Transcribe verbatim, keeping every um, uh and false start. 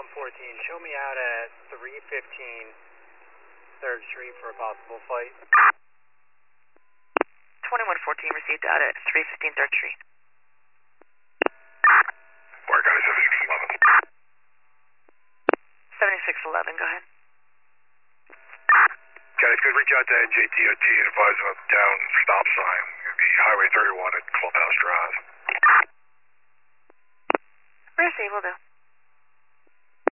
twenty-one fourteen, show me out at three fifteen third Street for a possible flight. twenty-one fourteen, received out at three fifteen third Street. Where got it, seventy-six eleven. seventy-six eleven, go ahead. Guys, could reach out to N J T O T and advise them of down stop sign. It'd be Highway thirty-one at Clubhouse Drive. Receive, will do.